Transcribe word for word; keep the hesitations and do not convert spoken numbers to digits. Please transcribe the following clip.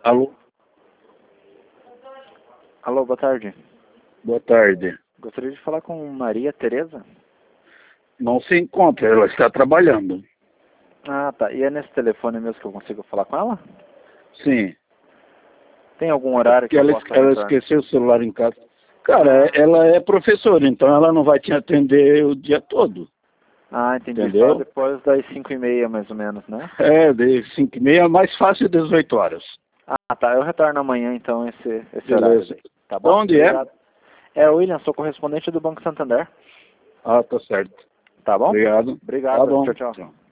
Alô? Alô, boa tarde. Boa tarde. Gostaria de falar com Maria Tereza? Não se encontra, ela está trabalhando. Ah, tá. E é nesse telefone mesmo que eu consigo falar com ela? Sim. Tem algum horário que Porque eu ela, possa ela retornar? esqueceu o celular em casa. Cara, Ah. ela é professora, então ela não vai te atender o dia todo. Ah, entendi. Só Entendeu? depois das cinco e meia, mais ou menos, né? É, de cinco e meia é mais fácil dezoito horas. Ah, tá. Eu retorno amanhã, então, esse, esse horário Beleza. daí. Tá bom? Onde é? Obrigado. É, William, sou correspondente do Banco Santander. Ah, tá certo. Tá bom? Obrigado. Tá Obrigado. bom. Tchau, tchau. Tchau.